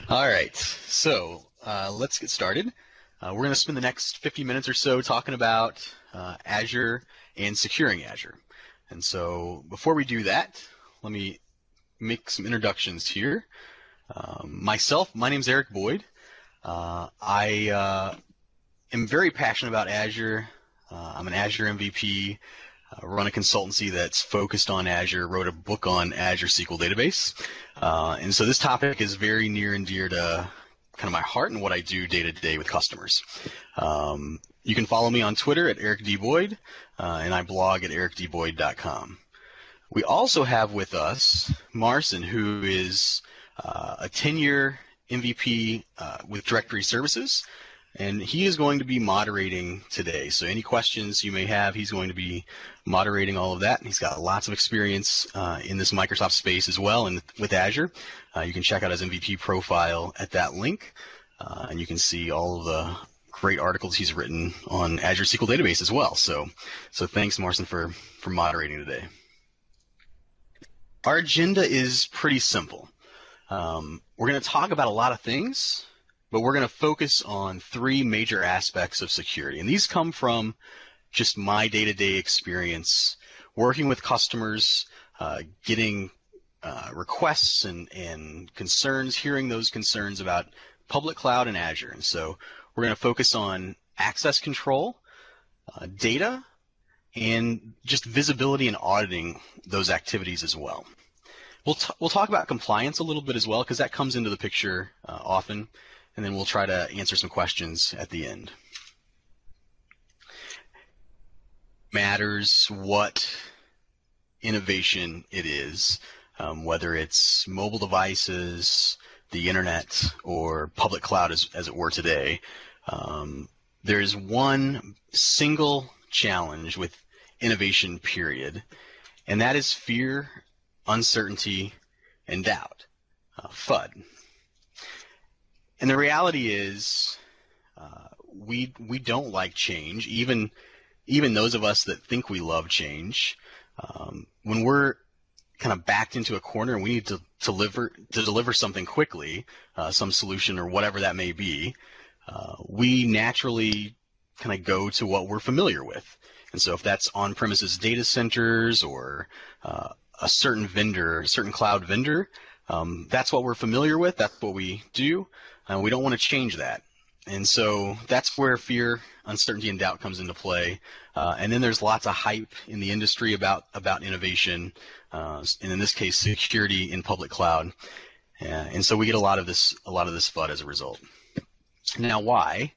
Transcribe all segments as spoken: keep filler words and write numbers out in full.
All right, so uh, let's get started. Uh, we're going to spend the next fifty minutes or so talking about uh, Azure and securing Azure. And so before we do that, let me make some introductions here. Um, myself, my name is Eric Boyd. Uh, I uh, am very passionate about Azure. Uh, I'm an Azure M V P. Uh, run a consultancy that's focused on Azure, wrote a book on Azure S Q L Database. Uh, and so this topic is very near and dear to kind of my heart and what I do day to day with customers. Um, you can follow me on Twitter at Eric D. Boyd, uh, and I blog at eric d boyd dot com. We also have with us Marcin, who is uh, a ten-year M V P uh, with Directory Services. And he is going to be moderating today. So any questions you may have, he's going to be moderating all of that. And he's got lots of experience uh, in this Microsoft space as well and with Azure. Uh, you can check out his M V P profile at that link. Uh, and you can see all of the great articles he's written on Azure S Q L Database as well. So, so thanks, Marcin, for, for moderating today. Our agenda is pretty simple. Um, we're going to talk about a lot of things, but we're going to focus on three major aspects of security. And these come from just my day-to-day experience working with customers, uh, getting uh, requests and, and concerns, hearing those concerns about public cloud and Azure. And so we're going to focus on access control, uh, data, and just visibility and auditing those activities as well. We'll, t we'll talk about compliance a little bit as well, because that comes into the picture uh, often. And then we'll try to answer some questions at the end. Matters what innovation it is, um, whether it's mobile devices, the internet, or public cloud as, as it were today. Um, there's one single challenge with innovation, period, and that is fear, uncertainty, and doubt, uh, FUD. And the reality is, uh, we we don't like change. Even even those of us that think we love change, um, when we're kind of backed into a corner and we need to, to deliver to deliver something quickly, uh, some solution or whatever that may be, uh, we naturally kind of go to what we're familiar with. And so, if that's on-premises data centers or uh, a certain vendor, a certain cloud vendor, um, that's what we're familiar with. That's what we do. Uh, we don't want to change that. And so that's where fear, uncertainty, and doubt comes into play. Uh, and then there's lots of hype in the industry about, about innovation, uh, and in this case, security in public cloud. Uh, and so we get a lot of this, a lot of this FUD as a result. Now, why?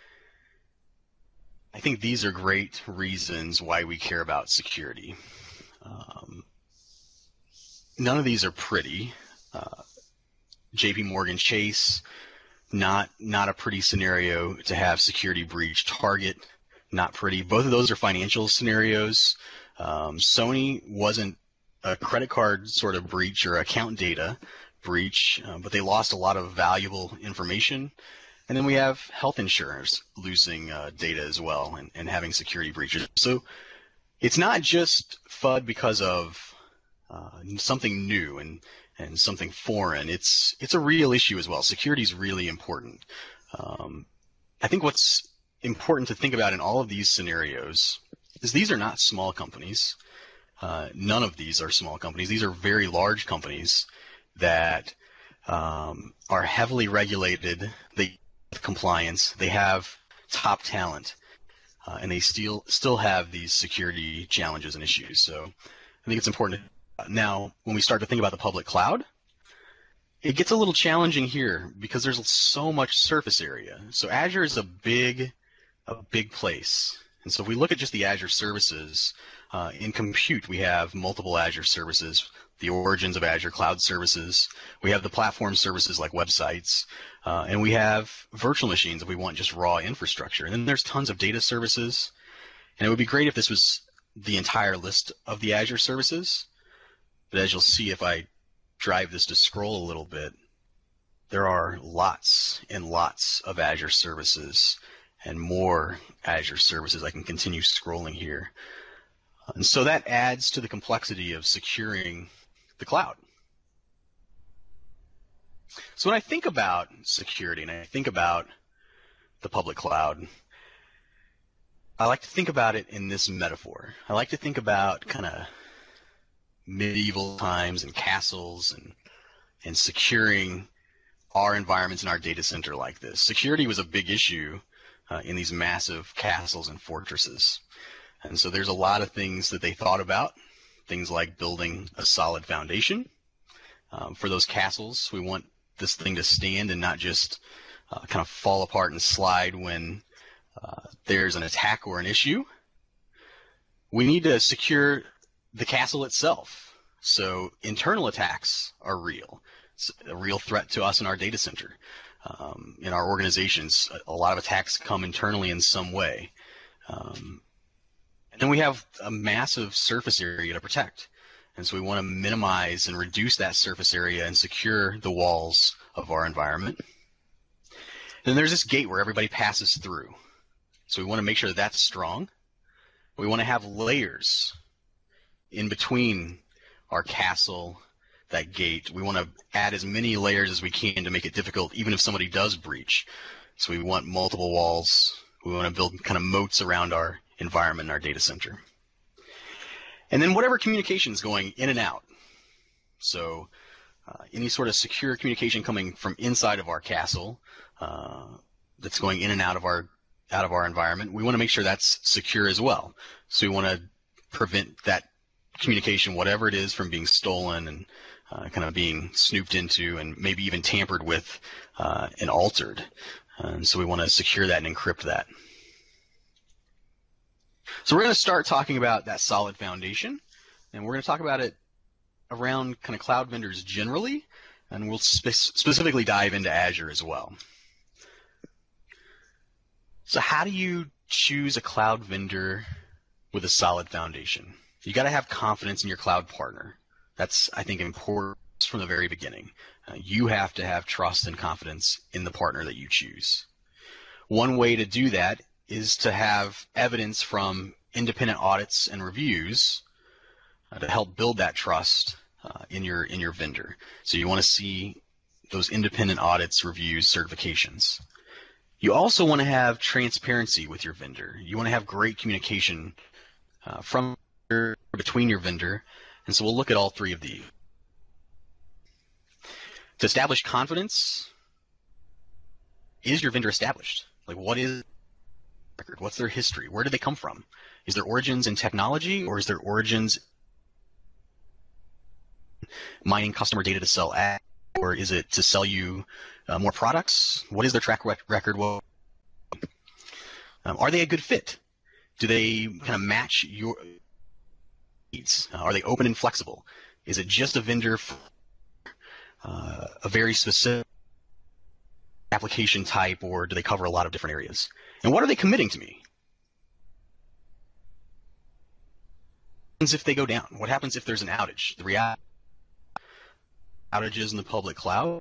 I think these are great reasons why we care about security. Um, none of these are pretty. Uh, J P Morgan Chase, Not not a pretty scenario to have security breach. Target, not pretty. Both of those are financial scenarios. Um, Sony wasn't a credit card sort of breach or account data breach, uh, but they lost a lot of valuable information. And then we have health insurers losing uh, data as well and, and having security breaches. So it's not just FUD because of uh, something new and and something foreign. It's it's a real issue as well. Security is really important. Um, I think what's important to think about in all of these scenarios is these are not small companies. Uh, none of these are small companies. These are very large companies that um, are heavily regulated. They have compliance. They have top talent, uh, and they still still have these security challenges and issues. So I think it's important to Now, when we start to think about the public cloud, it gets a little challenging here because there's so much surface area. So Azure is a big, a big place. And so if we look at just the Azure services, uh, in compute, we have multiple Azure services, the origins of Azure Cloud Services. We have the platform services like websites, uh, and we have virtual machines if we want just raw infrastructure. And then there's tons of data services. And it would be great if this was the entire list of the Azure services. But as you'll see, if I drive this to scroll a little bit, there are lots and lots of Azure services and more Azure services. I can continue scrolling here. And so that adds to the complexity of securing the cloud. So when I think about security and I think about the public cloud, I like to think about it in this metaphor. I like to think about kind of medieval times and castles and and securing our environments in our data center like this. Security was a big issue uh, in these massive castles and fortresses. And so there's a lot of things that they thought about, things like building a solid foundation. Um, for those castles, we want this thing to stand and not just uh, kind of fall apart and slide when uh, there's an attack or an issue. We need to secure the castle itself. So internal attacks are real. It's a real threat to us in our data center. Um, in our organizations, a, a lot of attacks come internally in some way. Um, and then we have a massive surface area to protect. And so we want to minimize and reduce that surface area and secure the walls of our environment. And then there's this gate where everybody passes through. So we want to make sure that that's strong. We want to have layers in between our castle, that gate. We want to add as many layers as we can to make it difficult, even if somebody does breach. So we want multiple walls. We want to build kind of moats around our environment and our data center. And then whatever communication is going in and out. So uh, any sort of secure communication coming from inside of our castle uh, that's going in and out of our out of our environment, we want to make sure that's secure as well. So we want to prevent that communication, whatever it is, from being stolen and uh, kind of being snooped into and maybe even tampered with uh, and altered. And so we want to secure that and encrypt that. So we're going to start talking about that solid foundation, and we're going to talk about it around kind of cloud vendors generally, and we'll spe specifically dive into Azure as well. So how do you choose a cloud vendor with a solid foundation? You got to have confidence in your cloud partner. That's, I think, important from the very beginning. Uh, you have to have trust and confidence in the partner that you choose. One way to do that is to have evidence from independent audits and reviews uh, to help build that trust uh, in your in your vendor. So you want to see those independent audits, reviews, certifications. You also want to have transparency with your vendor. You want to have great communication uh, from or between your vendor, and so we'll look at all three of these. To establish confidence, is your vendor established? Like, what is record? What's their history? Where did they come from? Is their origins in technology, or is their origins mining customer data to sell ads, or is it to sell you uh, more products? What is their track rec record? Well, um, are they a good fit? Do they kind of match your needs? Uh, are they open and flexible? Is it just a vendor for uh, a very specific application type, or do they cover a lot of different areas? And what are they committing to me? What happens if they go down? What happens if there's an outage? The reality outages in the public cloud,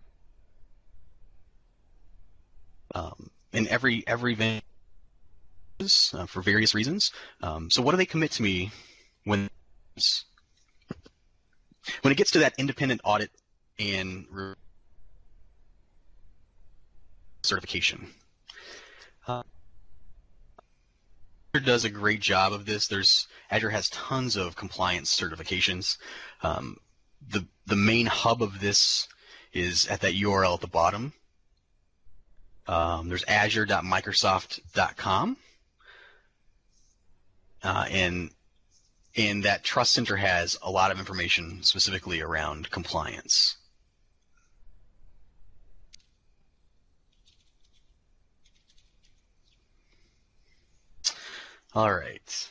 um, and every every vendor uh, for various reasons. Um, so what do they commit to me when when it gets to that independent audit and certification? Uh, Azure does a great job of this. There's Azure has tons of compliance certifications. Um, the the main hub of this is at that U R L at the bottom. Um, there's azure dot microsoft dot com, uh, and and that Trust Center has a lot of information specifically around compliance. All right.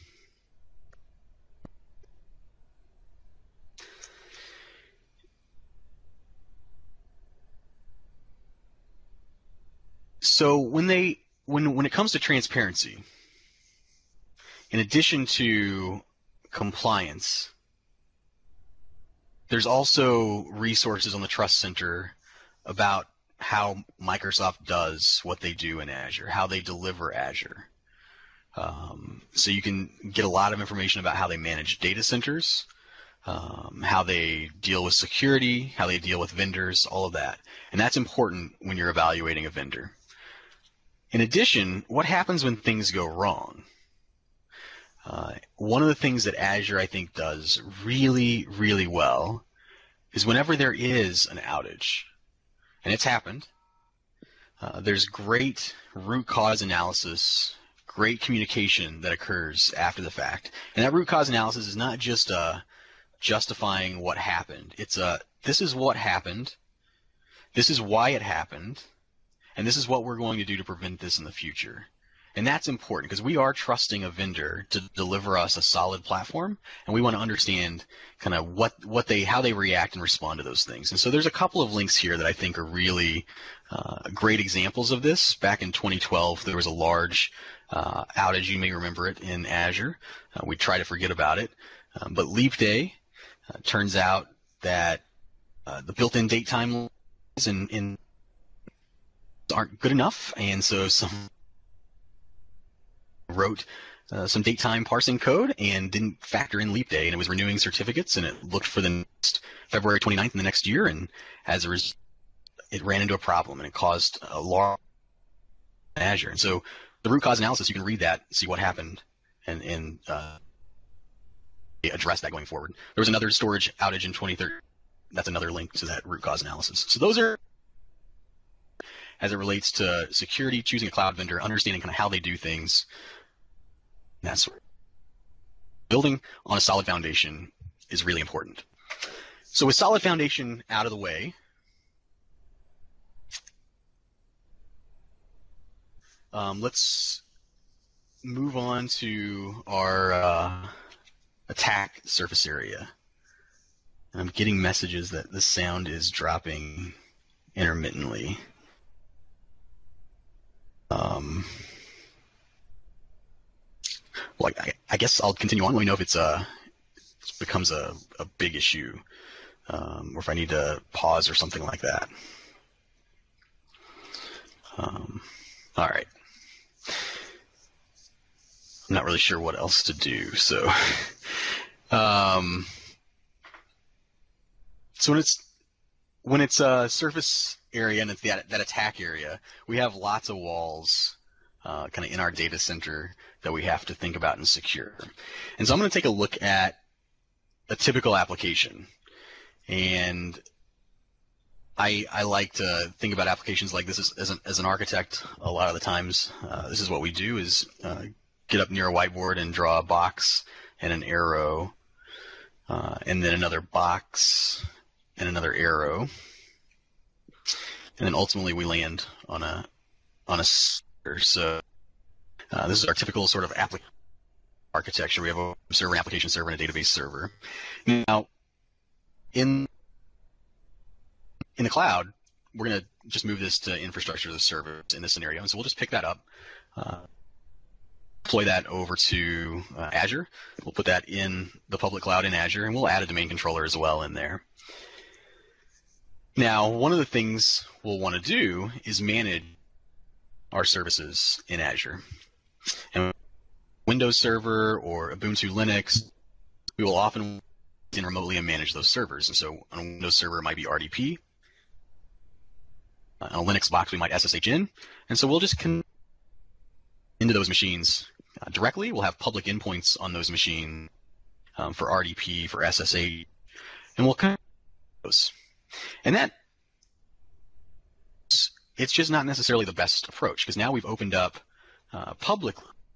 So when they when when it comes to transparency, in addition to compliance, there's also resources on the Trust Center about how Microsoft does what they do in Azure, how they deliver Azure. Um, so you can get a lot of information about how they manage data centers, um, how they deal with security, how they deal with vendors, all of that. And that's important when you're evaluating a vendor. In addition, what happens when things go wrong? Uh, one of the things that Azure, I think, does really, really well is whenever there is an outage, and it's happened, uh, there's great root cause analysis, great communication that occurs after the fact. And that root cause analysis is not just uh, justifying what happened. It's a, this is what happened, this is why it happened, and this is what we're going to do to prevent this in the future. And that's important because we are trusting a vendor to deliver us a solid platform, and we want to understand kind of what, what they, how they react and respond to those things. And so there's a couple of links here that I think are really uh, great examples of this. Back in twenty twelve, there was a large uh, outage. You may remember it in Azure. Uh, we try to forget about it. Um, but Leap Day, uh, turns out that uh, the built-in date time in, in aren't good enough, and so some wrote uh, some date time parsing code and didn't factor in Leap Day, and it was renewing certificates, and it looked for the next February twenty-ninth in the next year, and as a result, it ran into a problem, and it caused a large Azure. And so the root cause analysis, you can read that, see what happened, and, and uh, address that going forward. There was another storage outage in twenty thirteen. That's another link to that root cause analysis. So those are, as it relates to security, choosing a cloud vendor, understanding kind of how they do things. That's building on a solid foundation is really important. So with solid foundation out of the way, um, let's move on to our uh, attack surface area. And I'm getting messages that the sound is dropping intermittently. Um, well, I, I guess I'll continue on. Let me know if it's a, it becomes a, a big issue, um, or if I need to pause or something like that. Um, all right. I'm not really sure what else to do. So, um, so when it's when it's a surface area and it's that that attack area, we have lots of walls uh, kind of in our data center that we have to think about and secure. And so I'm going to take a look at a typical application. And I, I like to think about applications like this as, as, an, as an architect. A lot of the times, uh, this is what we do: is uh, get up near a whiteboard and draw a box and an arrow, uh, and then another box and another arrow, and then ultimately we land on a on a server. So uh, this is our typical sort of application architecture. We have a server, an application server, and a database server. Now, in in the cloud, we're going to just move this to infrastructure as a service in this scenario, and so we'll just pick that up, uh, deploy that over to uh, Azure. We'll put that in the public cloud in Azure, and we'll add a domain controller as well in there. Now, one of the things we'll want to do is manage our services in Azure. And Windows Server or Ubuntu Linux, we will often in remotely and manage those servers. And so on a Windows server, it might be R D P. On a Linux box, we might S S H in. And so we'll just connect into those machines uh, directly. We'll have public endpoints on those machines um, for R D P, for S S H, and we'll connect those. And that, it's just not necessarily the best approach, because now we've opened up uh, public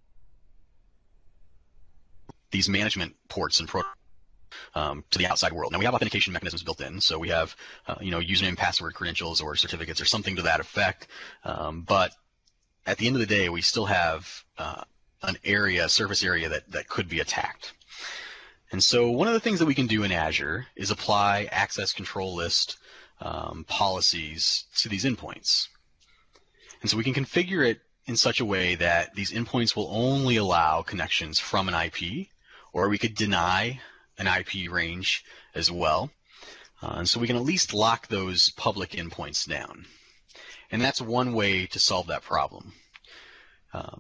these management ports and protocols um, to the outside world. Now we have authentication mechanisms built in, so we have uh, you know username, password, credentials, or certificates, or something to that effect. Um, but at the end of the day, we still have uh, an area, surface area that that could be attacked. And so one of the things that we can do in Azure is apply access control list um, policies to these endpoints. And so we can configure it in such a way that these endpoints will only allow connections from an I P, or we could deny an I P range as well. Uh, and so we can at least lock those public endpoints down. And that's one way to solve that problem. Uh,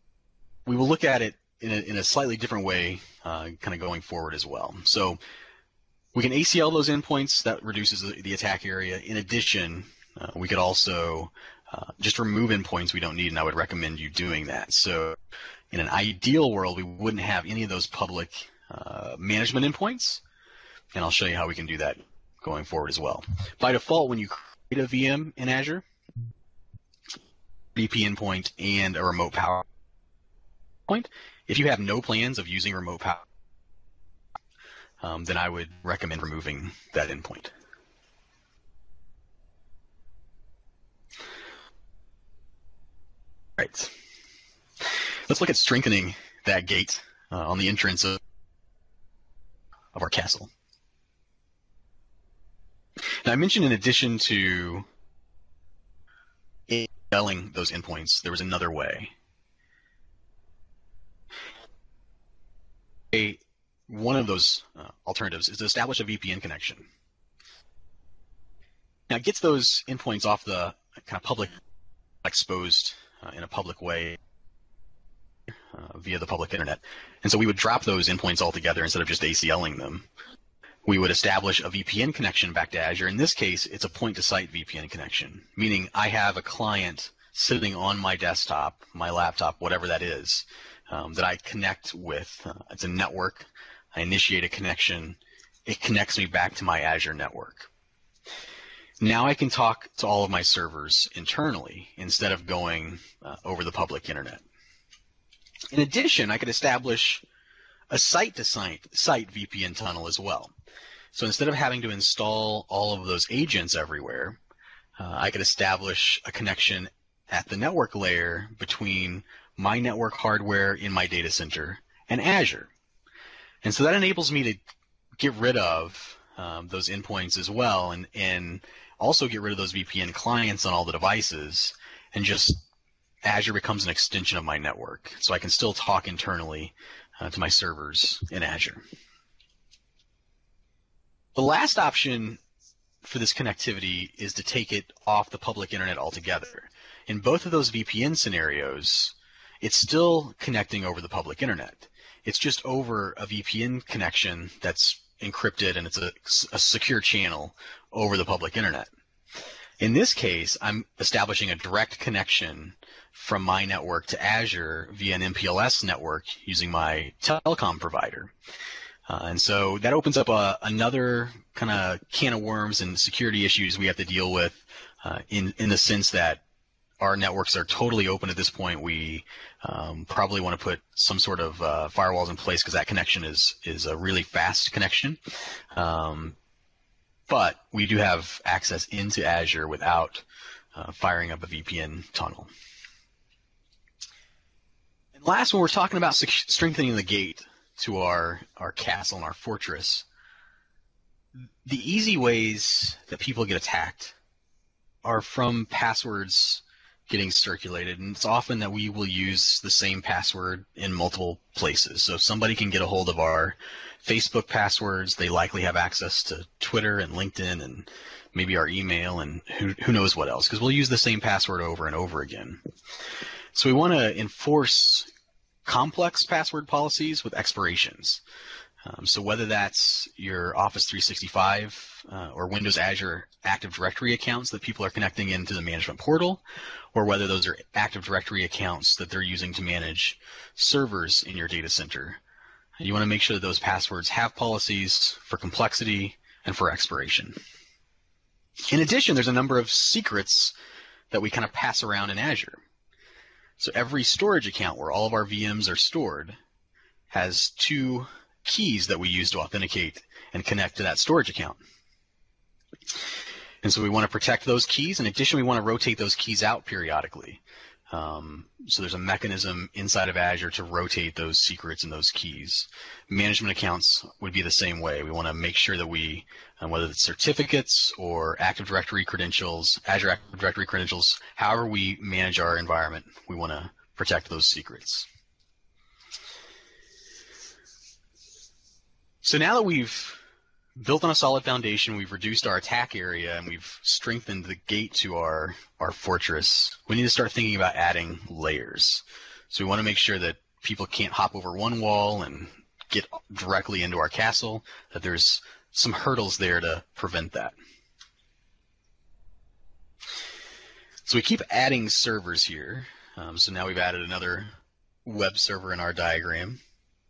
we will look at it in a, in a slightly different way, uh, kind of going forward as well. So We can A C L those endpoints. That reduces the, the attack area. In addition, uh, we could also uh, just remove endpoints we don't need, and I would recommend you doing that. So in an ideal world, we wouldn't have any of those public uh, management endpoints, and I'll show you how we can do that going forward as well. By default, when you create a V M in Azure, V P N endpoint and a remote power point. If you have no plans of using remote power, um, then I would recommend removing that endpoint. Right. Let's look at strengthening that gate uh, on the entrance of, of our castle. Now, I mentioned in addition to selling those endpoints, there was another way. A, one of those uh, alternatives is to establish a V P N connection. Now, it gets those endpoints off the kind of public, exposed uh, in a public way uh, via the public internet. And so we would drop those endpoints altogether instead of just ACLing them. We would establish a V P N connection back to Azure. In this case, it's a point-to-site V P N connection, meaning I have a client sitting on my desktop, my laptop, whatever that is, um, that I connect with. Uh, it's a network. I initiate a connection. It connects me back to my Azure network. Now I can talk to all of my servers internally instead of going uh, over the public internet. In addition, I could establish a site-to-site site V P N tunnel as well. So instead of having to install all of those agents everywhere, uh, I could establish a connection at the network layer between my network hardware in my data center and Azure. And so that enables me to get rid of um, those endpoints as well, and, and also get rid of those V P N clients on all the devices, and just Azure becomes an extension of my network. So I can still talk internally uh, to my servers in Azure. The last option for this connectivity is to take it off the public internet altogether. In both of those V P N scenarios, it's still connecting over the public internet. It's just over a V P N connection that's encrypted, and it's a, a secure channel over the public internet. In this case, I'm establishing a direct connection from my network to Azure via an M P L S network using my telecom provider. Uh, and so that opens up a, another kind of can of worms and security issues we have to deal with uh, in, in the sense that our networks are totally open at this point. We um, probably want to put some sort of uh, firewalls in place because that connection is, is a really fast connection. Um, but we do have access into Azure without uh, firing up a V P N tunnel. And last, when we're talking about strengthening the gate to our, our castle and our fortress, the easy ways that people get attacked are from passwords getting circulated, and it's often that we will use the same password in multiple places. So if somebody can get a hold of our Facebook passwords, they likely have access to Twitter and LinkedIn and maybe our email and who, who knows what else, because we'll use the same password over and over again. So we want to enforce complex password policies with expirations. Um, so whether that's your Office three sixty-five uh, or Windows Azure Active Directory accounts that people are connecting into the management portal, or whether those are Active Directory accounts that they're using to manage servers in your data center, you want to make sure that those passwords have policies for complexity and for expiration. In addition, there's a number of secrets that we kind of pass around in Azure. So every storage account where all of our V Ms are stored has two keys that we use to authenticate and connect to that storage account. And so we want to protect those keys. In addition, we want to rotate those keys out periodically. Um, so there's a mechanism inside of Azure to rotate those secrets and those keys. Management accounts would be the same way. We want to make sure that we, uh, whether it's certificates or Active Directory credentials, Azure Active Directory credentials, however we manage our environment, we want to protect those secrets. So now that we've built on a solid foundation, we've reduced our attack area, and we've strengthened the gate to our, our fortress, we need to start thinking about adding layers. So we want to make sure that people can't hop over one wall and get directly into our castle, that there's some hurdles there to prevent that. So we keep adding servers here. Um, so now we've added another web server in our diagram.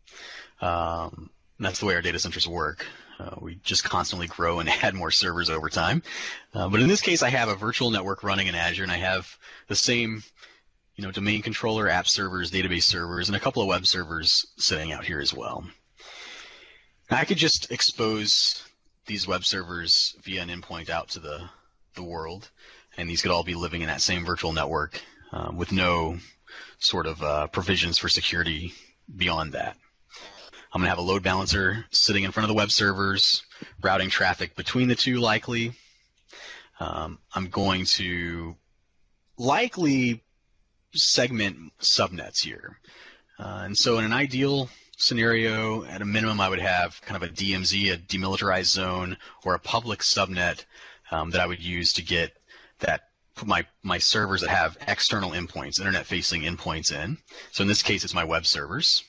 Um, that's the way our data centers work. Uh, we just constantly grow and add more servers over time. Uh, but in this case, I have a virtual network running in Azure, and I have the same, you know, domain controller, app servers, database servers, and a couple of web servers sitting out here as well. Now, I could just expose these web servers via an endpoint out to the, the world, and these could all be living in that same virtual network um, with no sort of uh, provisions for security beyond that. I'm going to have a load balancer sitting in front of the web servers, routing traffic between the two likely. Um, I'm going to likely segment subnets here. Uh, and so in an ideal scenario, at a minimum, I would have kind of a D M Z, a demilitarized zone, or a public subnet um, that I would use to get that my my servers that have external endpoints, internet-facing endpoints in. So in this case, it's my web servers.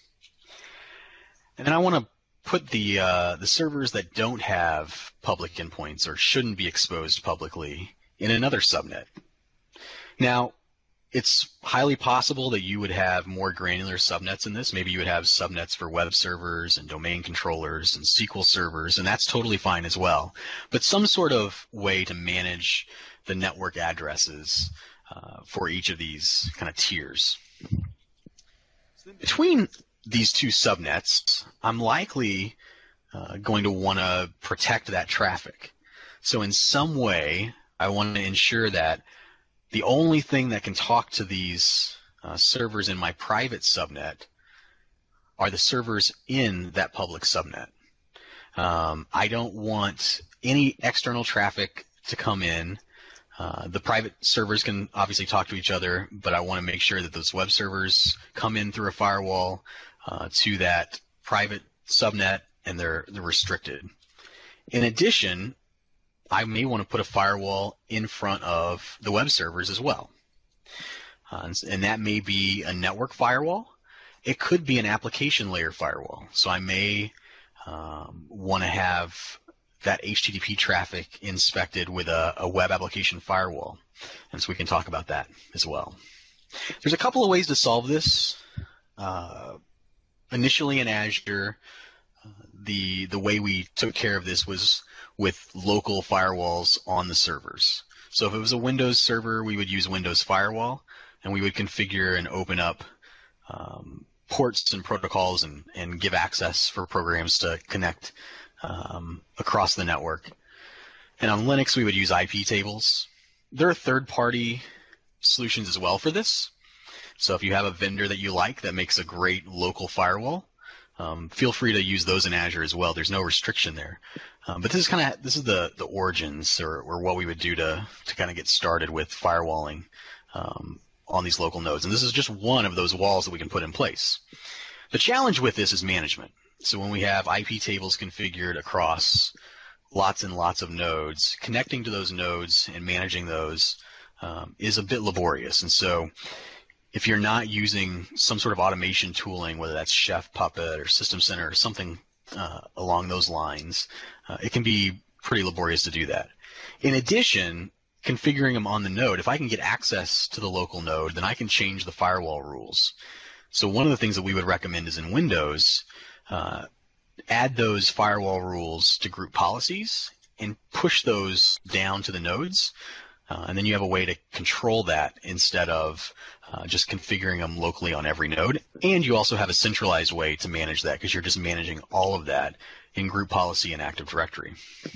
And then I want to put the uh, the servers that don't have public endpoints or shouldn't be exposed publicly in another subnet. Now, it's highly possible that you would have more granular subnets in this. Maybe you would have subnets for web servers and domain controllers and S Q L servers, and that's totally fine as well. But some sort of way to manage the network addresses uh, for each of these kind of tiers. Between these two subnets, I'm likely uh, going to want to protect that traffic. So in some way, I want to ensure that the only thing that can talk to these uh, servers in my private subnet are the servers in that public subnet. Um, I don't want any external traffic to come in. Uh, the private servers can obviously talk to each other, but I want to make sure that those web servers come in through a firewall uh, to that private subnet, and they're, they're restricted. In addition, I may want to put a firewall in front of the web servers as well. Uh, and that may be a network firewall. It could be an application layer firewall. So I may um, want to have that H T T P traffic inspected with a, a web application firewall. And so we can talk about that as well. There's a couple of ways to solve this. Uh, initially in Azure, uh, the, the way we took care of this was with local firewalls on the servers. So if it was a Windows server, we would use Windows Firewall, and we would configure and open up um, ports and protocols and, and give access for programs to connect um, across the network. And on Linux, we would use I P tables. There are third-party solutions as well for this. So if you have a vendor that you like that makes a great local firewall, um, feel free to use those in Azure as well. There's no restriction there. Um, but this is kind of this is the the origins, or, or what we would do to to kind of get started with firewalling um, on these local nodes. And this is just one of those walls that we can put in place. The challenge with this is management. So when we have I P tables configured across lots and lots of nodes, connecting to those nodes and managing those um, is a bit laborious. And so if you're not using some sort of automation tooling, whether that's Chef, Puppet, or System Center, or something uh, along those lines, uh, it can be pretty laborious to do that. In addition, configuring them on the node, if I can get access to the local node, then I can change the firewall rules. So one of the things that we would recommend is in Windows, uh, add those firewall rules to group policies and push those down to the nodes. Uh, and then you have a way to control that instead of uh, just configuring them locally on every node. And you also have a centralized way to manage that because you're just managing all of that in group policy and Active Directory.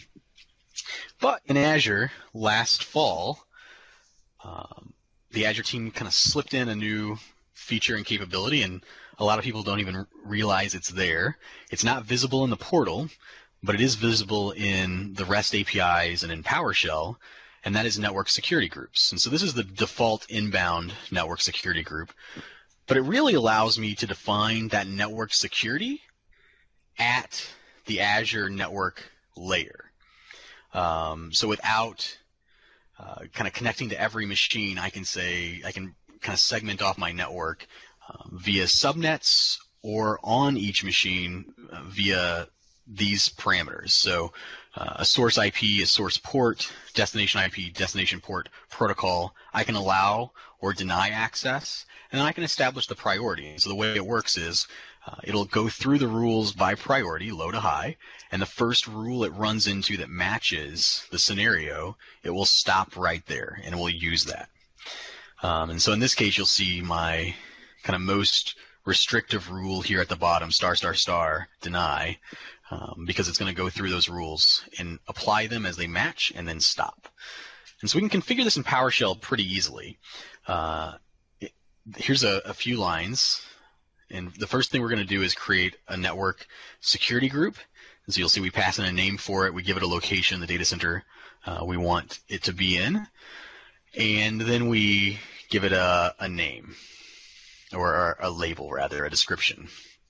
But in Azure, last fall, um, the Azure team kind of slipped in a new feature and capability, and a lot of people don't even realize it's there. It's not visible in the portal, but it is visible in the REST A P Is and in PowerShell, and that is network security groups. And so this is the default inbound network security group, but it really allows me to define that network security at the Azure network layer. Um, so without uh, kind of connecting to every machine, I can say, I can kind of segment off my network um, via subnets or on each machine uh, via these parameters. So uh, a source I P is source port, destination I P, destination port protocol. I can allow or deny access, and then I can establish the priority. So the way it works is uh, it'll go through the rules by priority, low to high, and the first rule it runs into that matches the scenario, it will stop right there, and it will use that. Um, and so in this case, you'll see my kind of most restrictive rule here at the bottom, star, star, star, deny, um, because it's going to go through those rules and apply them as they match and then stop. And so we can configure this in PowerShell pretty easily. Uh, it, here's a, a few lines. And the first thing we're going to do is create a network security group. And so you'll see we pass in a name for it. We give it a location, the data center uh, we want it to be in. And then we give it a, a name, or a label rather, a description.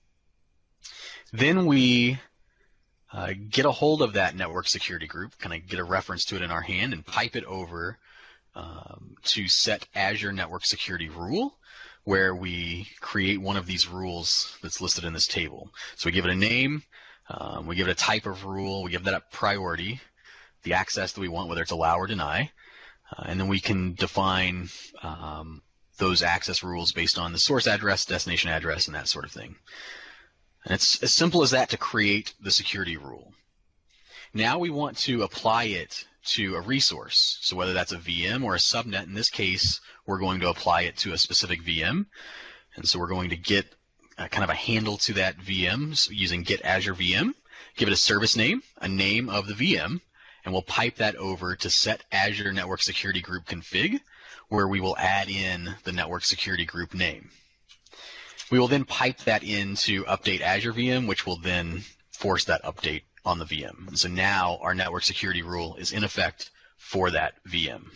Then we uh, get a hold of that network security group, kind of get a reference to it in our hand, and pipe it over um, to set Azure Network Security Rule, where we create one of these rules that's listed in this table. So we give it a name, um, we give it a type of rule, we give that a priority, the access that we want, whether it's allow or deny, uh, and then we can define um, those access rules based on the source address, destination address, and that sort of thing. And it's as simple as that to create the security rule. Now we want to apply it to a resource. So whether that's a V M or a subnet, in this case, we're going to apply it to a specific V M. And so we're going to get a, kind of a handle to that V M so using get Azure V M, give it a service name, a name of the V M, and we'll pipe that over to set Azure Network Security Group config, where we will add in the network security group name. We will then pipe that into update Azure V M, which will then force that update on the V M. And so now our network security rule is in effect for that V M.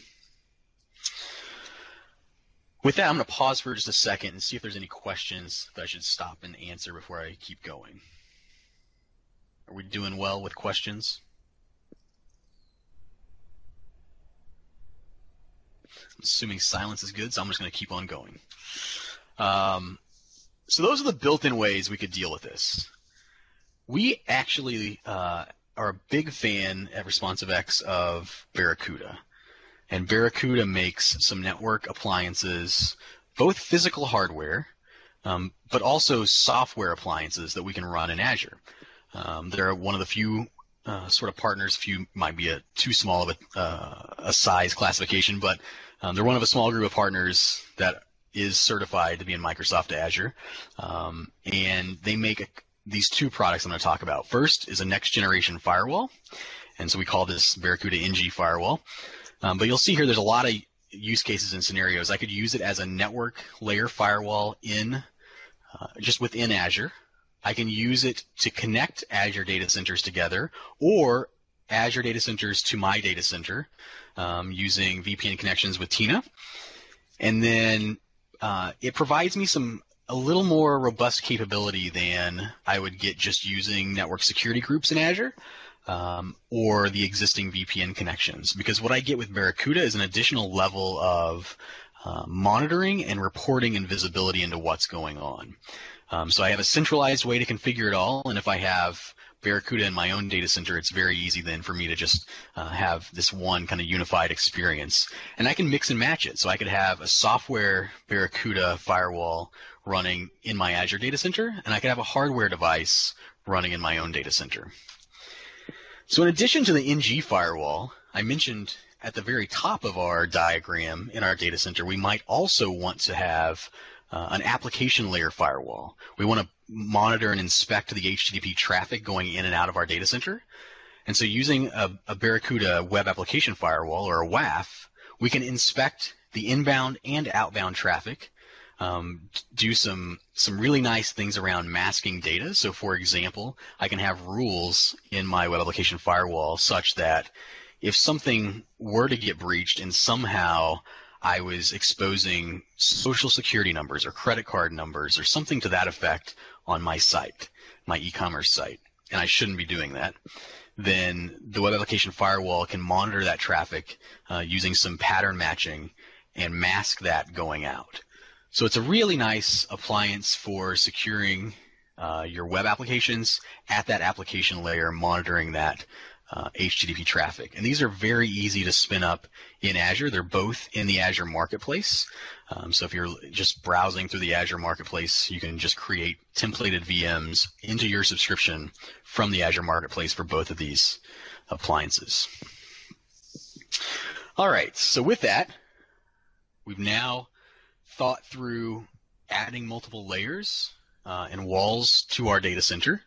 With that, I'm going to pause for just a second and see if there's any questions that I should stop and answer before I keep going. Are we doing well with questions? I'm assuming silence is good, so I'm just going to keep on going. Um, so those are the built-in ways we could deal with this. We actually uh, are a big fan at ResponsiveX of Barracuda. And Barracuda makes some network appliances, both physical hardware, um, but also software appliances that we can run in Azure. Um, they're one of the few uh, sort of partners, few might be a too small of a, uh, a size classification, but um, they're one of a small group of partners that is certified to be in Microsoft Azure. Um, and they make a, these two products I'm going to talk about. First is a next generation firewall. And so we call this Barracuda N G firewall. Um, but you'll see here there's a lot of use cases and scenarios. I could use it as a network layer firewall in uh, just within Azure. I can use it to connect Azure data centers together, or Azure data centers to my data center um, using V P N connections with Tina. And then uh, it provides me some a little more robust capability than I would get just using network security groups in Azure. Um, or the existing V P N connections, because what I get with Barracuda is an additional level of uh, monitoring and reporting and visibility into what's going on. Um, so I have a centralized way to configure it all, and if I have Barracuda in my own data center, it's very easy then for me to just uh, have this one kind of unified experience. And I can mix and match it. So I could have a software Barracuda firewall running in my Azure data center, and I could have a hardware device running in my own data center. So in addition to the N G firewall, I mentioned at the very top of our diagram in our data center, we might also want to have uh, an application layer firewall. We want to monitor and inspect the H T T P traffic going in and out of our data center. And so using a, a Barracuda web application firewall, or a W A F, we can inspect the inbound and outbound traffic, Um, do some some really nice things around masking data. So for example, I can have rules in my web application firewall such that if something were to get breached and somehow I was exposing social security numbers or credit card numbers or something to that effect on my site, my e-commerce site, and I shouldn't be doing that, then the web application firewall can monitor that traffic uh, using some pattern matching and mask that going out. So it's a really nice appliance for securing uh, your web applications at that application layer, monitoring that uh, H T T P traffic. And these are very easy to spin up in Azure. They're both in the Azure Marketplace. Um, so if you're just browsing through the Azure Marketplace, you can just create templated V Ms into your subscription from the Azure Marketplace for both of these appliances. All right, so with that, we've now thought through adding multiple layers uh, and walls to our data center.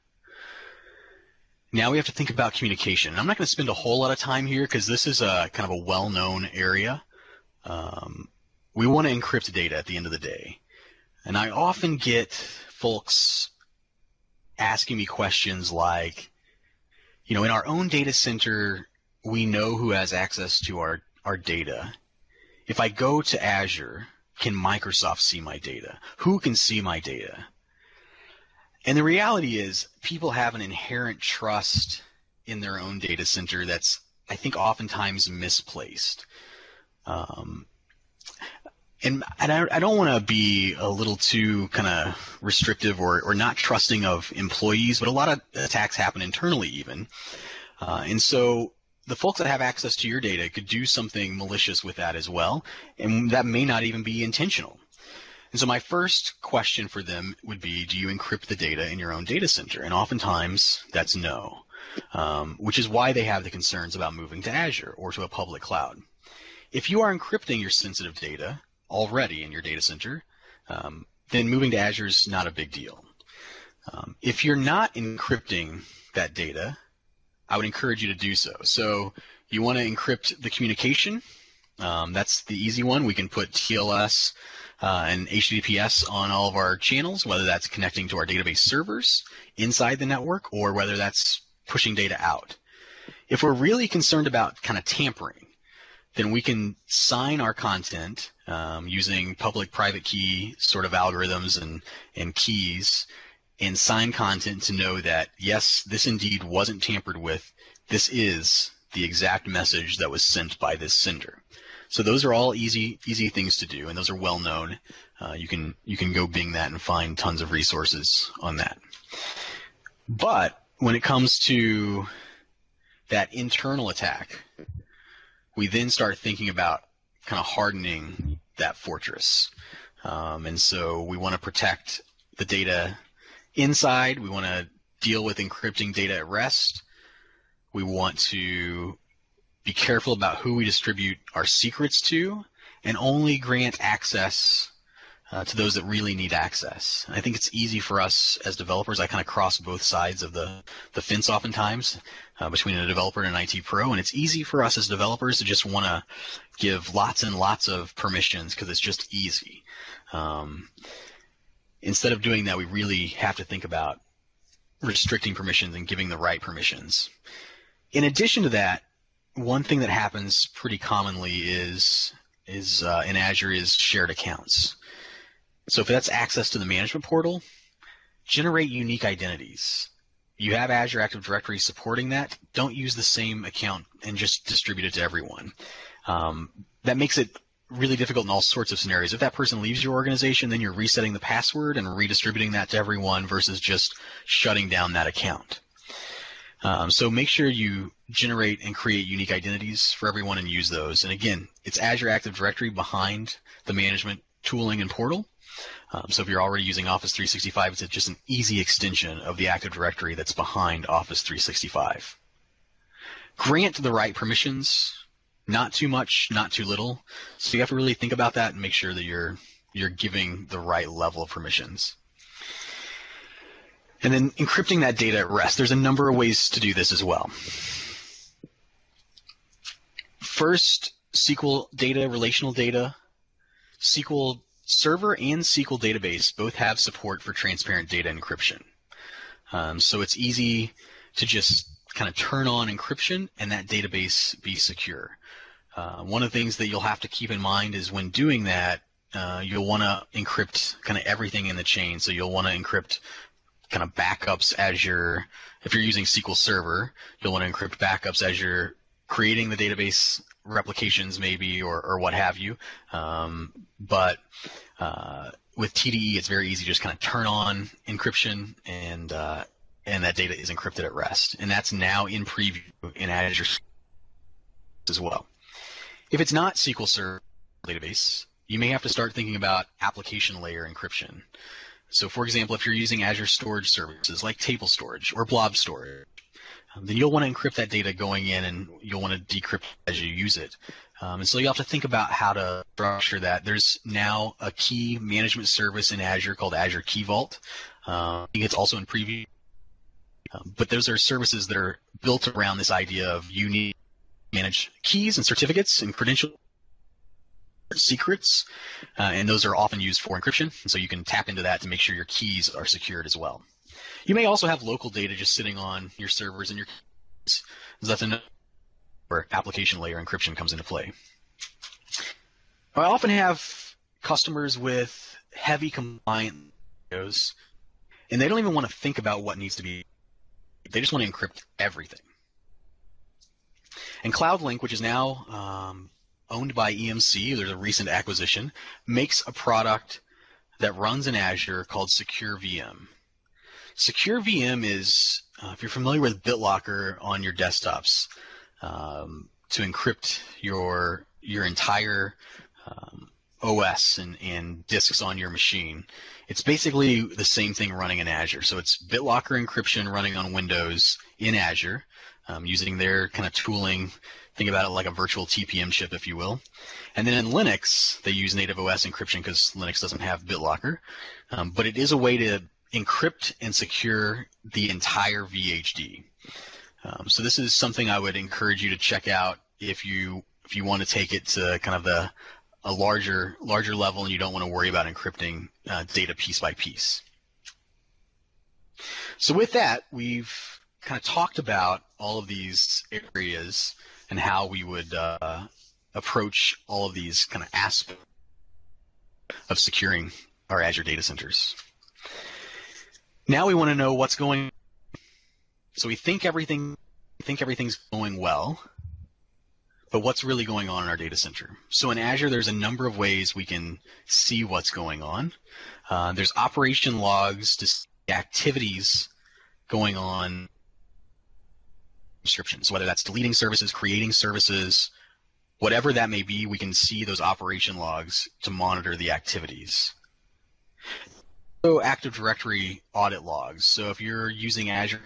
Now we have to think about communication. I'm not going to spend a whole lot of time here because this is a kind of a well-known area. Um, we want to encrypt data at the end of the day. And I often get folks asking me questions like, you know, in our own data center, we know who has access to our, our data. If I go to Azure, can Microsoft see my data? Who can see my data? And the reality is people have an inherent trust in their own data center that's, I think, oftentimes misplaced. Um, and and I, I don't want to be a little too kind of restrictive or, or not trusting of employees, but a lot of attacks happen internally even. Uh, and so the folks that have access to your data could do something malicious with that as well, and that may not even be intentional. And so my first question for them would be, do you encrypt the data in your own data center? And oftentimes that's no, um, which is why they have the concerns about moving to Azure or to a public cloud. If you are encrypting your sensitive data already in your data center, um, then moving to Azure is not a big deal. Um, if you're not encrypting that data, I would encourage you to do so. So you want to encrypt the communication. Um, that's the easy one. We can put T L S uh, and H T T P S on all of our channels, whether that's connecting to our database servers inside the network or whether that's pushing data out. If we're really concerned about kind of tampering, then we can sign our content um, using public-private key sort of algorithms and, and keys, and sign content to know that, yes, this indeed wasn't tampered with. This is the exact message that was sent by this sender. So those are all easy easy things to do, and those are well known. Uh, you can you can go Bing that and find tons of resources on that. But when it comes to that internal attack, we then start thinking about kind of hardening that fortress. Um, and so we want to protect the data inside. We want to deal with encrypting data at rest. We want to be careful about who we distribute our secrets to and only grant access uh, to those that really need access. And I think it's easy for us as developers. I kind of cross both sides of the, the fence oftentimes uh, between a developer and an I T pro, and it's easy for us as developers to just want to give lots and lots of permissions because it's just easy. Um, instead of doing that, we really have to think about restricting permissions and giving the right permissions. In addition to that, one thing that happens pretty commonly is is uh, in Azure is shared accounts. So if that's access to the management portal, generate unique identities. You have Azure Active Directory supporting that. Don't use the same account and just distribute it to everyone. Um, that makes it really difficult in all sorts of scenarios. If that person leaves your organization, then you're resetting the password and redistributing that to everyone versus just shutting down that account. Um, so make sure you generate and create unique identities for everyone and use those. And again, it's Azure Active Directory behind the management tooling and portal. Um, so if you're already using Office three sixty-five, it's just an easy extension of the Active Directory that's behind Office three sixty-five. Grant the right permissions, not too much, not too little. So you have to really think about that and make sure that you're you're giving the right level of permissions. And then encrypting that data at rest. There's a number of ways to do this as well. First, S Q L data, relational data. S Q L Server and S Q L Database both have support for transparent data encryption. Um, so it's easy to just kind of turn on encryption and that database be secure. Uh, one of the things that you'll have to keep in mind is when doing that, uh, you'll want to encrypt kind of everything in the chain. So you'll want to encrypt kind of backups as you're, if you're using S Q L Server, you'll want to encrypt backups as you're creating the database replications maybe, or, or what have you. Um, but uh, with T D E, it's very easy to just kind of turn on encryption, and uh, and that data is encrypted at rest. And that's now in preview in Azure as well. If it's not S Q L Server database, you may have to start thinking about application layer encryption. So for example, if you're using Azure storage services like table storage or blob storage, um, then you'll want to encrypt that data going in, and you'll want to decrypt as you use it. Um, and so you have to think about how to structure that. There's now a key management service in Azure called Azure Key Vault. Uh, I think it's also in preview. Um, but those are services that are built around this idea of you need to manage keys and certificates and credentials, secrets, uh, and those are often used for encryption. And so you can tap into that to make sure your keys are secured as well. You may also have local data just sitting on your servers and your keys. So that's another where application layer encryption comes into play. I often have customers with heavy compliant videos, and they don't even want to think about what needs to be. They just want to encrypt everything. And CloudLink, which is now um, owned by E M C, there's a recent acquisition, makes a product that runs in Azure called SecureVM. SecureVM is, uh, if you're familiar with BitLocker on your desktops, um, to encrypt your your entire um, O S and, and disks on your machine. It's basically the same thing running in Azure. So it's BitLocker encryption running on Windows in Azure, um, using their kind of tooling. Think about it like a virtual T P M chip, if you will. And then in Linux, they use native O S encryption because Linux doesn't have BitLocker. Um, but it is a way to encrypt and secure the entire V H D. Um, so this is something I would encourage you to check out if you if you want to take it to kind of the a larger larger level and you don't want to worry about encrypting uh, data piece by piece. So with that, we've kind of talked about all of these areas and how we would uh, approach all of these kind of aspects of securing our Azure data centers. Now we want to know what's going on. So we think everything, we think everything's going well, but what's really going on in our data center? So in Azure, there's a number of ways we can see what's going on. Uh, there's operation logs to see activities going on. Descriptions, whether that's deleting services, creating services, whatever that may be, we can see those operation logs to monitor the activities. So Active Directory audit logs. So if you're using Azure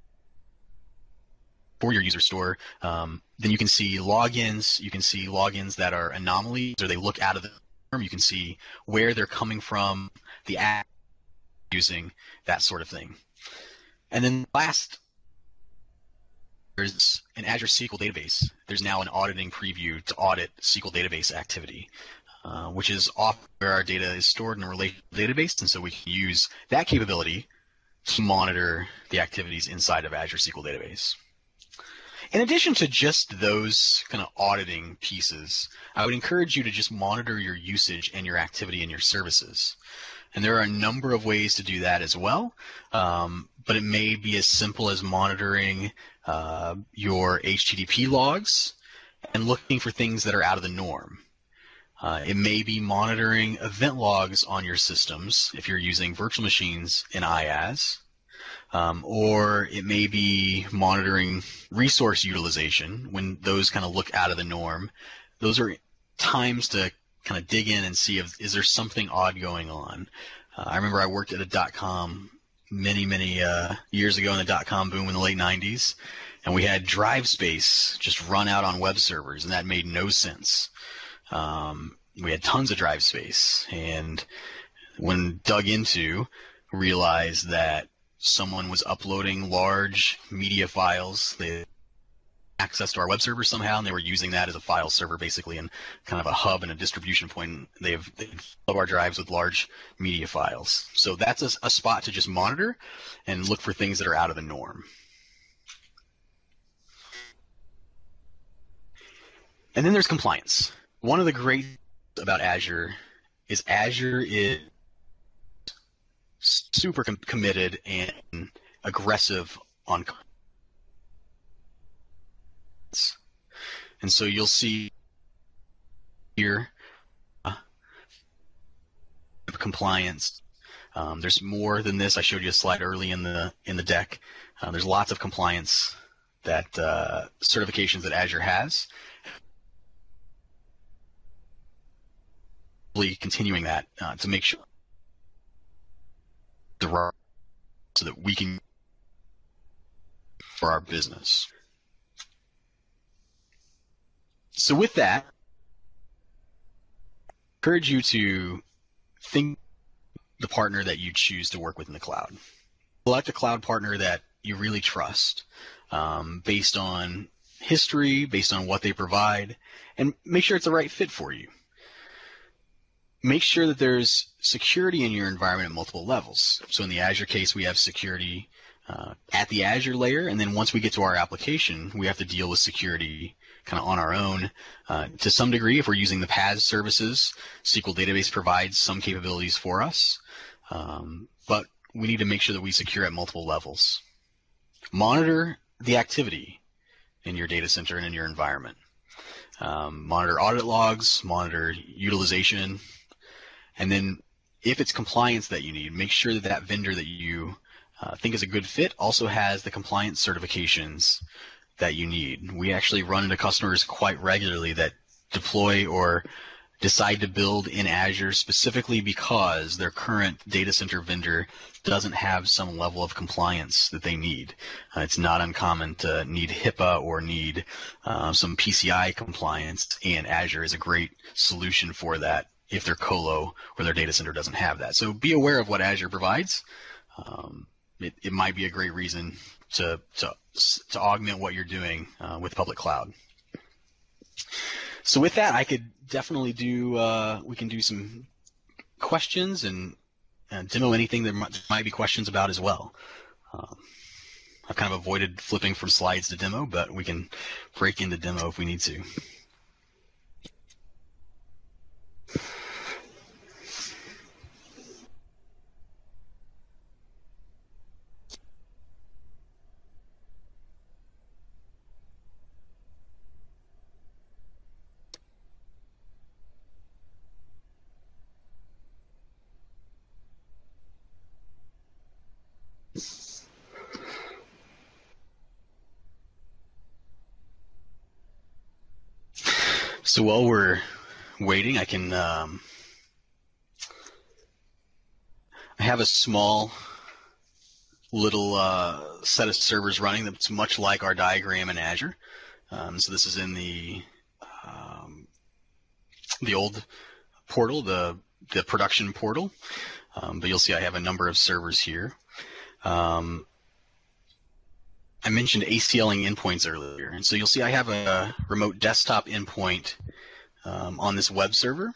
for your user store, um, then you can see logins. You can see logins that are anomalies, or they look out of the norm. You can see where they're coming from, the app using, that sort of thing. And then last, there's an Azure S Q L database. There's now an auditing preview to audit S Q L database activity, uh, which is often where our data is stored in a relational database, and so we can use that capability to monitor the activities inside of Azure S Q L database. In addition to just those kind of auditing pieces, I would encourage you to just monitor your usage and your activity in your services. And there are a number of ways to do that as well, um, but it may be as simple as monitoring uh, your H T T P logs and looking for things that are out of the norm. Uh, it may be monitoring event logs on your systems if you're using virtual machines in IaaS. Um, or it may be monitoring resource utilization when those kind of look out of the norm. Those are times to kind of dig in and see if is there something odd going on. Uh, I remember I worked at a dot-com many, many uh, years ago in the dot-com boom in the late nineties, and we had drive space just run out on web servers, and that made no sense. Um, we had tons of drive space, and when dug into, realized that someone was uploading large media files. They had access to our web server somehow, and they were using that as a file server, basically, and kind of a hub and a distribution point. They've they fill our drives with large media files. So that's a, a spot to just monitor and look for things that are out of the norm. And then there's compliance. One of the great things about Azure is Azure is super com committed and aggressive on compliance. And so you'll see here uh, compliance. Um, there's more than this. I showed you a slide early in the in the deck. Uh, there's lots of compliance that uh, certifications that Azure has. Continuing that uh, to make sure the right so that we can for our business. So with that, I encourage you to think the partner that you choose to work with in the cloud. Select a cloud partner that you really trust um, based on history, based on what they provide, and make sure it's the right fit for you. Make sure that there's security in your environment at multiple levels. So in the Azure case, we have security uh, at the Azure layer, and then once we get to our application, we have to deal with security kind of on our own. Uh, to some degree, if we're using the P A S services, S Q L Database provides some capabilities for us, um, but we need to make sure that we secure at multiple levels. Monitor the activity in your data center and in your environment. Um, monitor audit logs, monitor utilization. And then if it's compliance that you need, make sure that that vendor that you uh, think is a good fit also has the compliance certifications that you need. We actually run into customers quite regularly that deploy or decide to build in Azure specifically because their current data center vendor doesn't have some level of compliance that they need. Uh, it's not uncommon to need HIPAA or need uh, some P C I compliance, and Azure is a great solution for that if their colo or their data center doesn't have that. So be aware of what Azure provides. Um, it, it might be a great reason to, to, to augment what you're doing uh, with public cloud. So with that, I could definitely do, uh, we can do some questions and, and demo anything there might, there might be questions about as well. Um, I've kind of avoided flipping from slides to demo, but we can break into demo if we need to. So while we're waiting, I can, um, I have a small little uh, set of servers running that's much like our diagram in Azure. Um, so this is in the um, the old portal, the the production portal. Um, but you'll see I have a number of servers here. Um, I mentioned ACLing endpoints earlier, and so you'll see I have a remote desktop endpoint um, on this web server.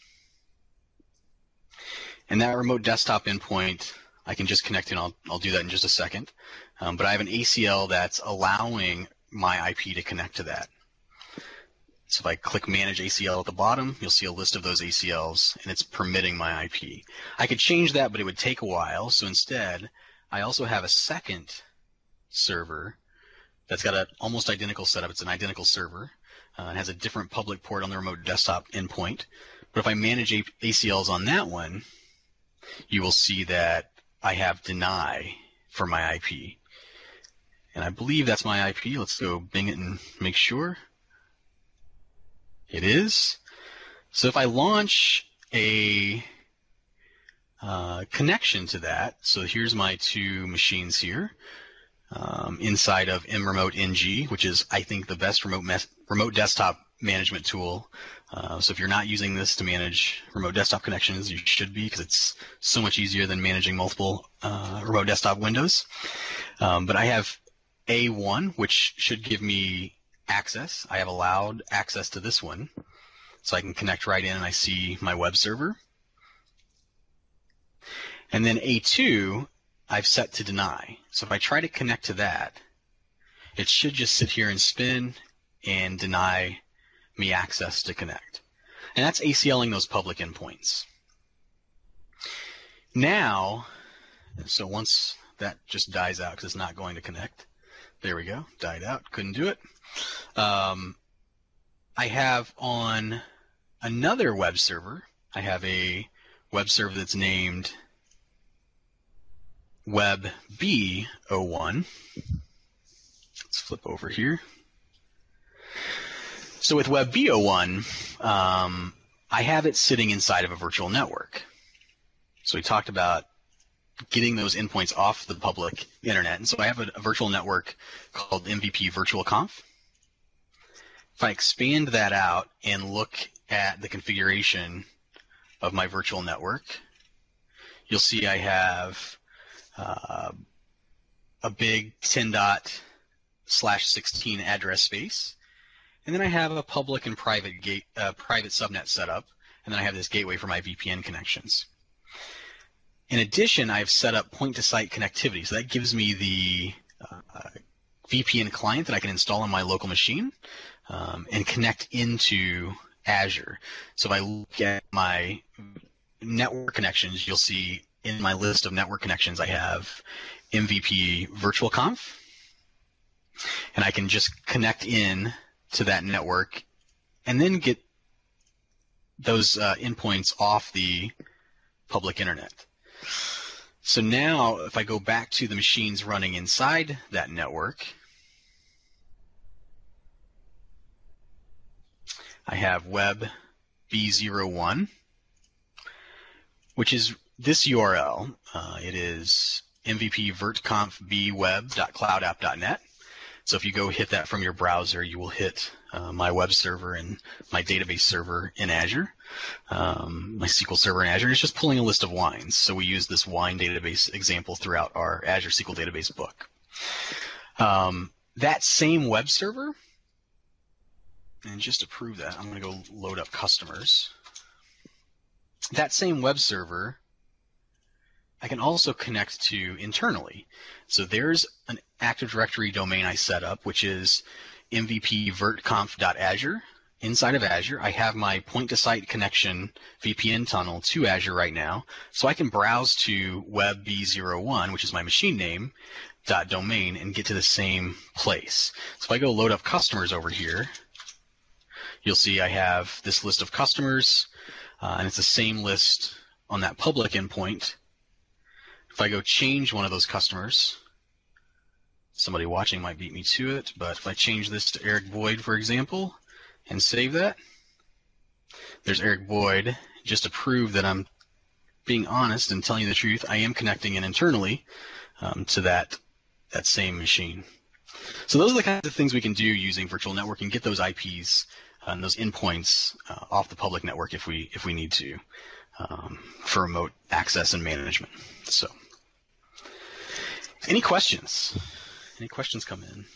And that remote desktop endpoint, I can just connect in. I'll, I'll do that in just a second. Um, but I have an A C L that's allowing my I P to connect to that. So if I click Manage A C L at the bottom, you'll see a list of those A C Ls, and it's permitting my I P. I could change that, but it would take a while. So instead, I also have a second server that's got an almost identical setup. It's an identical server. Uh, it has a different public port on the remote desktop endpoint. But if I manage A C Ls on that one, you will see that I have deny for my I P. And I believe that's my I P. Let's go bing it and make sure. It is. So if I launch a uh, connection to that, so here's my two machines here um, inside of mRemote N G, which is, I think, the best remote remote desktop management tool. Uh, so if you're not using this to manage remote desktop connections, you should be, because it's so much easier than managing multiple uh, remote desktop windows. Um, but I have A one, which should give me access. I have allowed access to this one, so I can connect right in and I see my web server. And then A two, I've set to deny. So if I try to connect to that, it should just sit here and spin and deny me access to connect. And that's ACLing those public endpoints. Now, so once that just dies out because it's not going to connect, there we go, died out, couldn't do it. Um, I have on another web server, I have a web server that's named Web B zero one. Let's flip over here. So with Web B zero one, um, I have it sitting inside of a virtual network. So we talked about getting those endpoints off the public internet. And so I have a, a virtual network called M V P Virtual Conf. If I expand that out and look at the configuration of my virtual network, you'll see I have uh, a big ten dot slash sixteen address space. And then I have a public and private gate, uh, private subnet setup, and then I have this gateway for my V P N connections. In addition, I've set up point-to-site connectivity, so that gives me the uh, V P N client that I can install on my local machine um, and connect into Azure. So if I look at my network connections, you'll see in my list of network connections I have M V P Virtual Conf, and I can just connect in to that network and then get those uh, endpoints off the public internet. So now if I go back to the machines running inside that network, I have Web B zero one, which is this U R L. Uh, it is M V P virtconf b web dot cloud app dot net. So if you go hit that from your browser, you will hit uh, my web server and my database server in Azure, um, my S Q L server in Azure. It's just pulling a list of wines. So we use this wine database example throughout our Azure S Q L database book. Um, that same web server, and just to prove that, I'm going to go load up customers. That same web server I can also connect to internally. So there's an Active Directory domain I set up, which is M V P virtconf dot azure. Inside of Azure, I have my point-to-site connection V P N tunnel to Azure right now, so I can browse to Web B zero one, which is my machine name, dot domain, and get to the same place. So if I go load up customers over here, you'll see I have this list of customers, uh, and it's the same list on that public endpoint. If I go change one of those customers, somebody watching might beat me to it, but if I change this to Eric Boyd, for example, and save that, there's Eric Boyd. Just to prove that I'm being honest and telling you the truth, I am connecting in internally um, to that, that same machine. So those are the kinds of things we can do using virtual networking, get those I Ps uh, and those endpoints uh, off the public network if we, if we need to um, for remote access and management. So. Any questions? Any questions come in?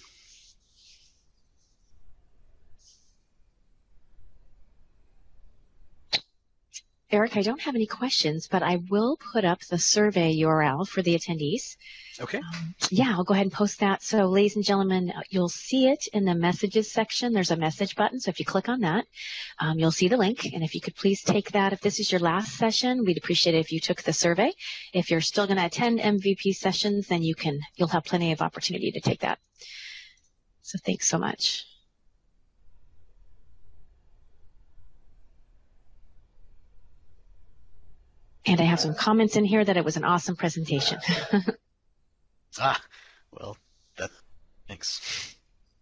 Eric, I don't have any questions, but I will put up the survey U R L for the attendees. Okay. Um, yeah, I'll go ahead and post that. So, ladies and gentlemen, you'll see it in the messages section. There's a message button, so if you click on that, um, you'll see the link. And if you could please take that. If this is your last session, we'd appreciate it if you took the survey. If you're still going to attend M V P sessions, then you can, you'll have plenty of opportunity to take that. So thanks so much. And I have some comments in here that it was an awesome presentation. ah, well, that, thanks.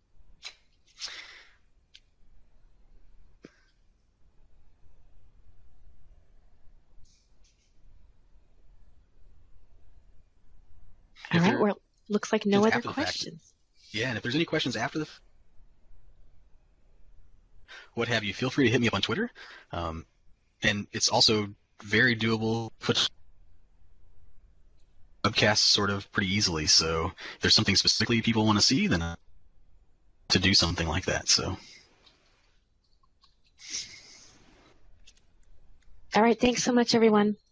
All right, well, looks like no other questions. questions. Yeah, and if there's any questions after the what have you, feel free to hit me up on Twitter. Um, and it's also very doable, put webcasts sort of pretty easily. So if there's something specifically people want to see, then uh, to do something like that. So. All right. Thanks so much, everyone.